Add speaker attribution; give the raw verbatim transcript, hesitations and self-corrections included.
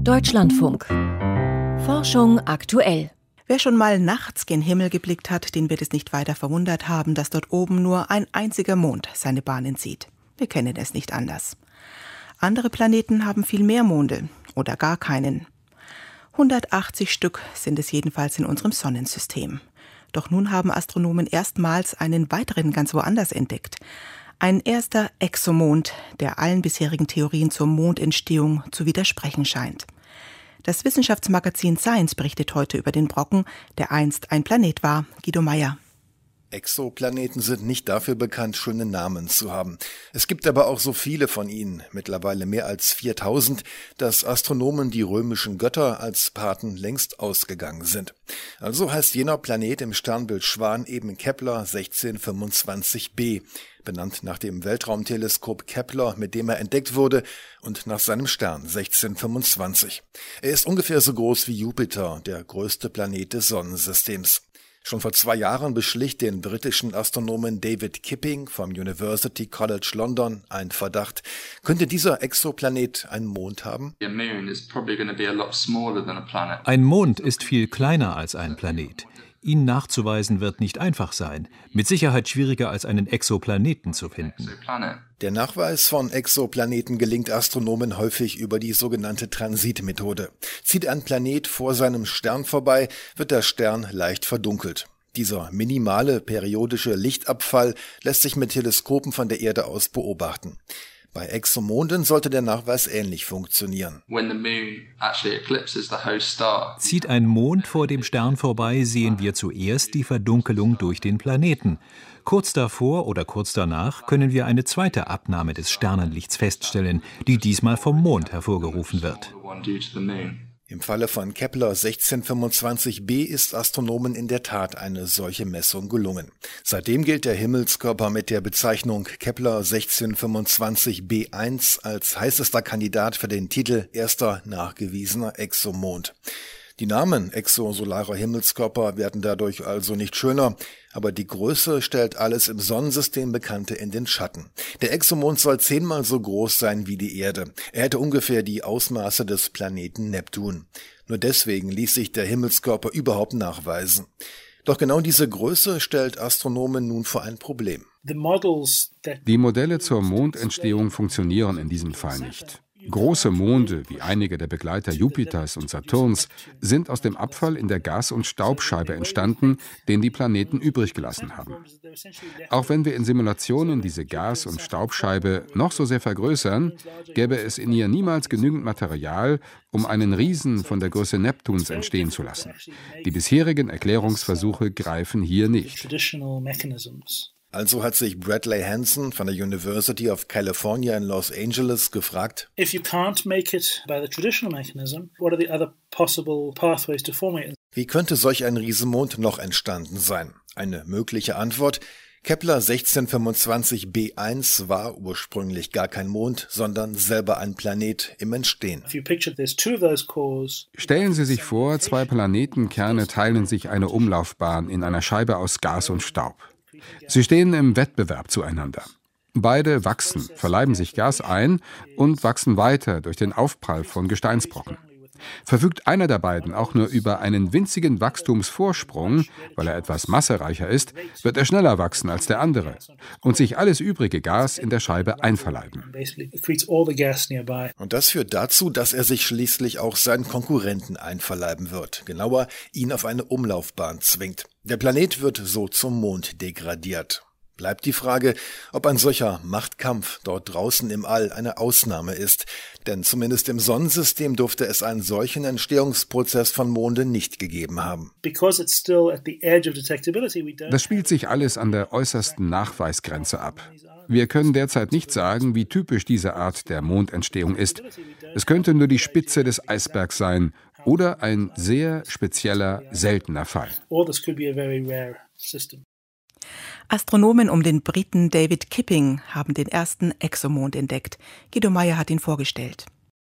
Speaker 1: Deutschlandfunk. Forschung aktuell.
Speaker 2: Wer schon mal nachts gen Himmel geblickt hat, den wird es nicht weiter verwundert haben, dass dort oben nur ein einziger Mond seine Bahnen zieht. Wir kennen es nicht anders. Andere Planeten haben viel mehr Monde oder gar keinen. hundertachtzig Stück sind es jedenfalls in unserem Sonnensystem. Doch nun haben Astronomen erstmals einen weiteren ganz woanders entdeckt. Ein erster Exomond, der allen bisherigen Theorien zur Mondentstehung zu widersprechen scheint. Das Wissenschaftsmagazin Science berichtet heute über den Brocken, der einst ein Planet war. Guido Meyer.
Speaker 3: Exoplaneten sind nicht dafür bekannt, schöne Namen zu haben. Es gibt aber auch so viele von ihnen, mittlerweile mehr als viertausend, dass Astronomen die römischen Götter als Paten längst ausgegangen sind. Also heißt jener Planet im Sternbild Schwan eben Kepler sechzehn fünfundzwanzig b, benannt nach dem Weltraumteleskop Kepler, mit dem er entdeckt wurde, und nach seinem Stern sechzehn fünfundzwanzig. Er ist ungefähr so groß wie Jupiter, der größte Planet des Sonnensystems. Schon vor zwei Jahren beschlich den britischen Astronomen David Kipping vom University College London ein Verdacht. Könnte dieser Exoplanet einen Mond haben?
Speaker 4: Ein Mond ist viel kleiner als ein Planet. Ihn nachzuweisen wird nicht einfach sein. Mit Sicherheit schwieriger als einen Exoplaneten zu finden.
Speaker 3: Der Nachweis von Exoplaneten gelingt Astronomen häufig über die sogenannte Transitmethode. Zieht ein Planet vor seinem Stern vorbei, wird der Stern leicht verdunkelt. Dieser minimale periodische Lichtabfall lässt sich mit Teleskopen von der Erde aus beobachten. Bei Exomonden sollte der Nachweis ähnlich funktionieren.
Speaker 4: Zieht ein Mond vor dem Stern vorbei, sehen wir zuerst die Verdunkelung durch den Planeten. Kurz davor oder kurz danach können wir eine zweite Abnahme des Sternenlichts feststellen, die diesmal vom Mond hervorgerufen wird.
Speaker 3: Im Falle von Kepler sechzehn fünfundzwanzig b ist Astronomen in der Tat eine solche Messung gelungen. Seitdem gilt der Himmelskörper mit der Bezeichnung Kepler sechzehn fünfundzwanzig b eins als heißester Kandidat für den Titel erster nachgewiesener Exomond. Die Namen exosolarer Himmelskörper werden dadurch also nicht schöner, aber die Größe stellt alles im Sonnensystem Bekannte in den Schatten. Der Exomond soll zehnmal so groß sein wie die Erde. Er hätte ungefähr die Ausmaße des Planeten Neptun. Nur deswegen ließ sich der Himmelskörper überhaupt nachweisen. Doch genau diese Größe stellt Astronomen nun vor ein Problem.
Speaker 5: Die Modelle zur Mondentstehung funktionieren in diesem Fall nicht. Große Monde, wie einige der Begleiter Jupiters und Saturns, sind aus dem Abfall in der Gas- und Staubscheibe entstanden, den die Planeten übrig gelassen haben. Auch wenn wir in Simulationen diese Gas- und Staubscheibe noch so sehr vergrößern, gäbe es in ihr niemals genügend Material, um einen Riesen von der Größe Neptuns entstehen zu lassen. Die bisherigen Erklärungsversuche greifen hier nicht.
Speaker 3: Also hat sich Bradley Hanson von der University of California in Los Angeles gefragt, wie könnte solch ein Riesenmond noch entstanden sein? Eine mögliche Antwort: Kepler sechzehn fünfundzwanzig b eins war ursprünglich gar kein Mond, sondern selber ein Planet im Entstehen.
Speaker 5: Stellen Sie sich vor, zwei Planetenkerne teilen sich eine Umlaufbahn in einer Scheibe aus Gas und Staub. Sie stehen im Wettbewerb zueinander. Beide wachsen, verleiben sich Gas ein und wachsen weiter durch den Aufprall von Gesteinsbrocken. Verfügt einer der beiden auch nur über einen winzigen Wachstumsvorsprung, weil er etwas massereicher ist, wird er schneller wachsen als der andere und sich alles übrige Gas in der Scheibe einverleiben.
Speaker 3: Und das führt dazu, dass er sich schließlich auch seinen Konkurrenten einverleiben wird, genauer ihn auf eine Umlaufbahn zwingt. Der Planet wird so zum Mond degradiert. Bleibt die Frage, ob ein solcher Machtkampf dort draußen im All eine Ausnahme ist. Denn zumindest im Sonnensystem durfte es einen solchen Entstehungsprozess von Monden nicht gegeben haben.
Speaker 5: Das spielt sich alles an der äußersten Nachweisgrenze ab. Wir können derzeit nicht sagen, wie typisch diese Art der Mondentstehung ist. Es könnte nur die Spitze des Eisbergs sein oder ein sehr spezieller, seltener Fall.
Speaker 2: Astronomen um den Briten David Kipping haben den ersten Exomond entdeckt. Guido Meyer hat ihn vorgestellt.